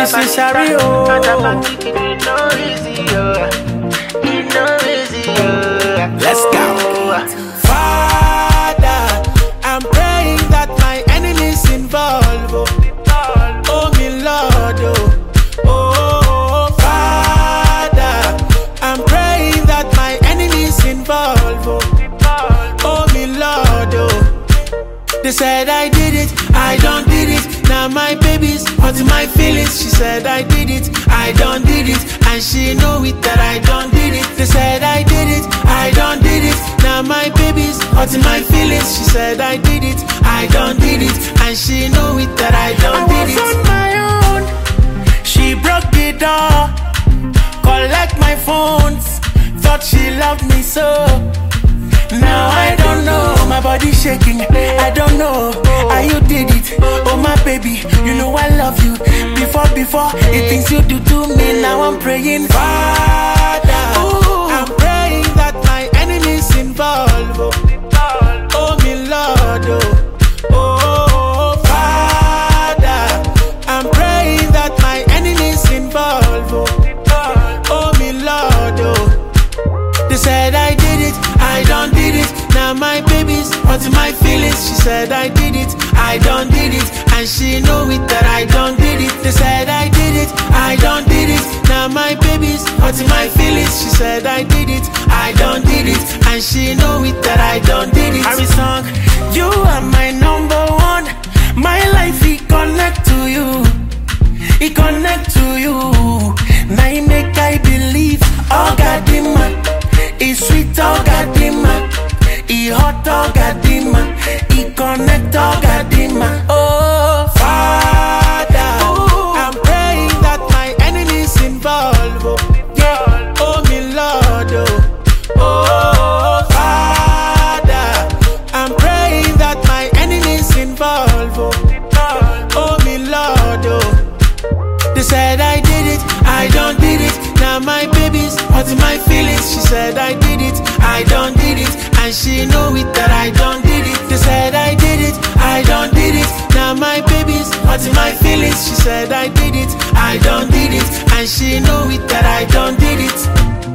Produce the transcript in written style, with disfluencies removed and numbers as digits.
This is Harry. Let's go. Father, I'm praying that my enemies involved. Oh, me Lord. Oh, Father, I'm praying that my enemies involved. Oh, me Lord. They said I did it, I don't did it. Now my baby's hurting my feelings. She said I did it, I don't did it. And she know it that I don't did it. They said I did it, I don't did it. Now my baby's hurting my feelings. She said I did it, I don't did it. And she know it that I don't did it. I was on my own. She broke the door, collect my phones. Thought she loved me so. Now I don't know, my body shaking. I don't know how you did it. Oh my baby, you know I love you. Before the things you do to me. Now I'm praying, Father. I'm praying that my enemies involved. Oh me Lord. Oh Father, I'm praying that my enemies involved. Oh me Lord. They said I did it, I don't did it. Now my baby's hurting my feelings. She said I did it, I don't did it. And she know it that I don't did it. They said I did it, I don't did it. Now my baby's hurting my feelings. She said I did it, I don't did it. And she know it that I don't did it. Harry song, you are my number one. My life it connect to you, it connect to you. Now you make I believe, oh God, it's sweet, oh Gadima. It's hot, oh Gadima. It connect, oh Gadima. Oh Father, I'm praying that my enemies involved. Yeah, oh me Lord. Oh Father, I'm praying that my enemies involved. Oh me Lord. They said I did it, I don't did it. Now my baby's hurting my feelings. She said I did it, I don't did it. And she know it that I don't did it. They said I did it, I don't did it. Now my baby's hurting my feelings. She said I did it, I don't did it. And she know it that I don't did it.